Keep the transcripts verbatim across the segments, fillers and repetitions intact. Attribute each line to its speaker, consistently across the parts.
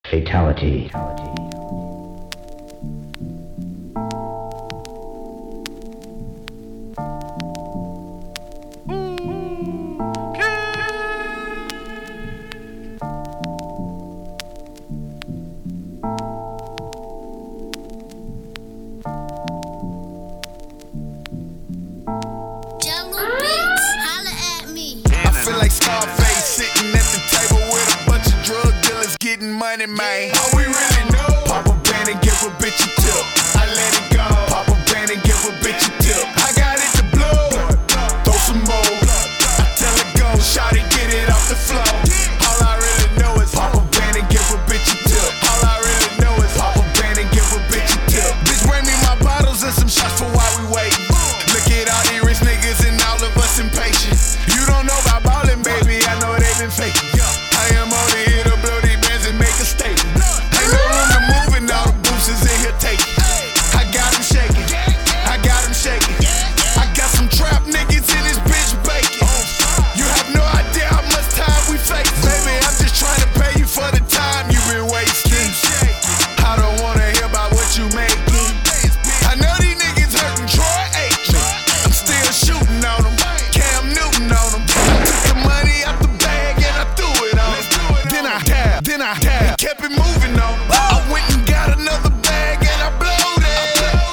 Speaker 1: Fatality.
Speaker 2: Money, man. All we really know. Pop a band and give a bitch a tip. I let it go. Pop a band and give a bitch a tip. I got it to blow. Throw some more. I tell it go. Shot it, get it off the floor. All I really know is pop a band and give a bitch a tip. All I really know is pop a band and give a bitch a tip. Bitch, bring me my bottles and some shots for while we wait. Look at all these rich niggas and all of us impatient. You don't know about ballin', baby. I know they been faking. I am only here to blow these bands and make a statement. Ain't no room to move and all the boosters in here taking. I got them shaking, I got them shaking. I got some trap niggas in this bitch baking. You have no idea how much time we fake. Baby, I'm just trying to pay you for the time you been wasting. I don't wanna hear about what you making. I know these niggas hurting Troy Aikman. I'm still shooting on them, Cam Newton on them. I took the money out the bag and I threw it on them. Then I tapped, then I tapped, kept it moving on them. I went and got another bag and I blowed it.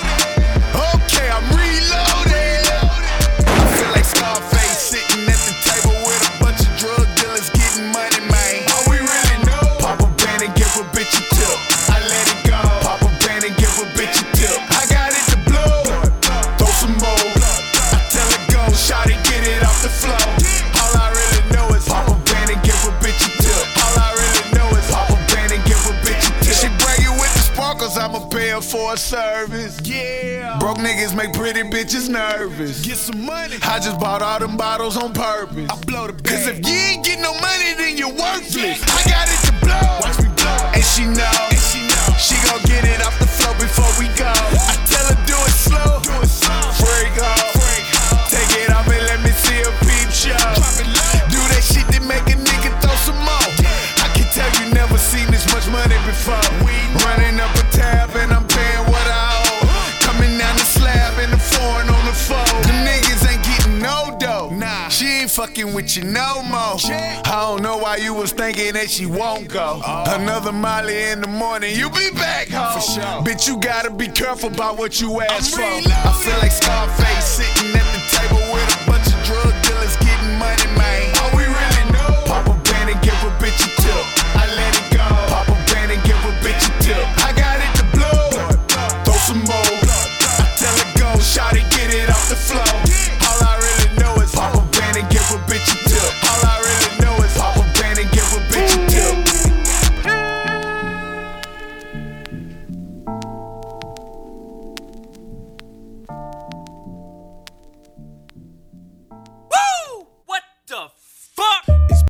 Speaker 2: Okay, I'm reloaded. I feel like Scarface sitting at the table with a bunch of drug dealers getting money, man. All we really know. Pop a band and give a bitch a tip. I let it go. Pop a band and give a bitch a tip. I got it to blow. Throw some more. I tell it go. Shot it, get it off the floor. All I really know is pop a band and give a bitch a tip. All I really know is pop a band and give a bitch a tip. She bring you with the sparkles, I'ma pay her for a service. Yeah. Broke niggas make pretty bitches nervous. Get some money. I just bought all them bottles on purpose. I blow the bag. Cause if you ain't get no money, then you're worthless. I got it to blow. Watch me blow. And she know. And she know. She gon' get it off the floor before we go. I tell her do it slow. Do it slow. Freak off. Freak off. Take it off and let me see a peep show. Drop it low. Do that shit that make a nigga throw some more. I can tell you never seen this much money before. We running up a tab and I'm paying what I owe. Coming down the slab and the foreign on the phone. The niggas ain't getting no dough. Nah, she ain't fucking with you no more. I don't know why you was thinking that she won't go. Another Molly in the morning, you be back home. For sure. Bitch, you gotta be careful about what you ask for. I feel like Scarface sitting at the table with a bunch of drug dealers getting money.